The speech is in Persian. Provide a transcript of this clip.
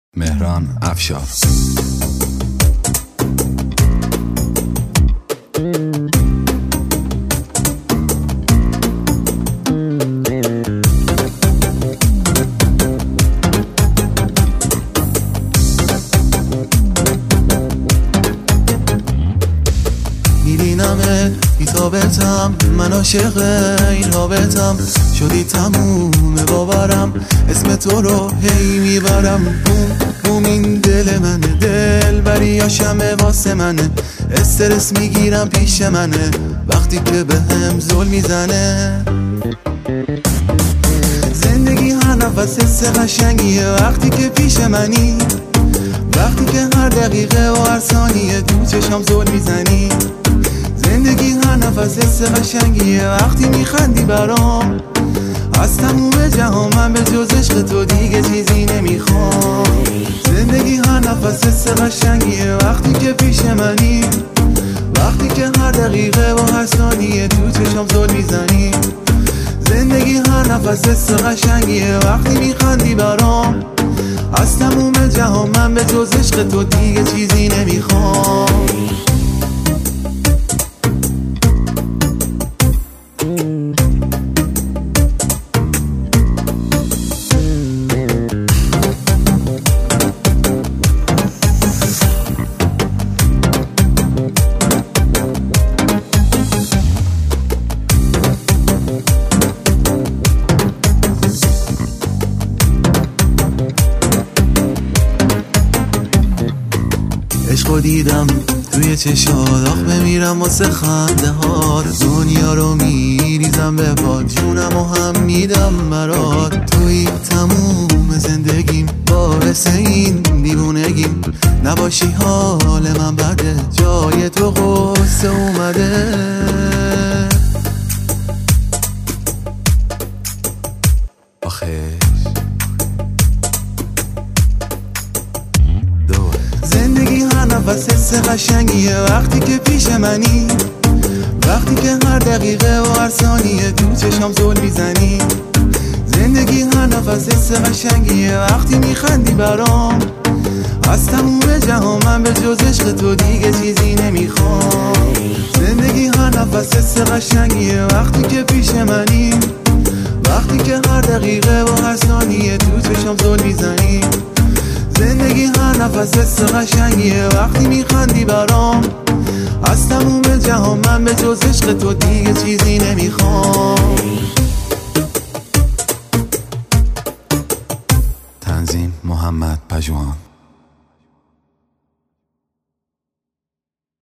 مهران افشار. میبینمت بی‌ثابتم، من عاشق این رابطم، شدی تموم باورم، اسم تو رو هی میبرم. بوم بوم این دل منه، دل بری شمه واسه منه، استرس میگیرم پیش منه وقتی که به هم زل میزنه. زندگی هر نفس حس قشنگیه وقتی که پیش منی، وقتی که هر دقیقه و هر ثانیه تو چشم زل میزنی. زندگی هر نفس حس قشنگیه وقتی میخندی برام، از تموم جهان من به جز عشق تو دیگه چیزی نمیخوام. زندگی هر نفس حس قشنگیه وقتی که پیش منی، وقتی که هر دقیقه و هر ثانیه تو چشم زل میزنی. زندگی هر نفس حس قشنگیه وقتی میخندی برام، از تموم جهان من به جز عشق تو دیگه چیزی نمیخوام. عشقو دیدم توی چشات، آخ بمیرم واسه خنده هات. دنیا رو میریزم به پات، جونمو هم میدم برات. توی تموم زندگیم، باعث این دیوونگیم، نباشی حال من بده، جای تو غصه اومده. زندگی هر نفس حس قشنگیه وقتی که پیش منی، وقتی که هر دقیقه و هر ثانیه تو چشم زل میزنی. زندگی هر نفس حس قشنگیه وقتی میخندی برام، از تموم جهان من به جز عشق تو دیگه چیزی نمیخوام. زندگی هر نفس حس قشنگیه وقتی که پیش منی، وقتی که هر دقیقه و هر ثانیه تو چشم زل میزنی. زندگی هر نفس حس قشنگیه وقتی میخندی برام، از تموم جهان من به جز عشق تو دیگه چیزی نمیخوام. تنظیم محمد پژوهان.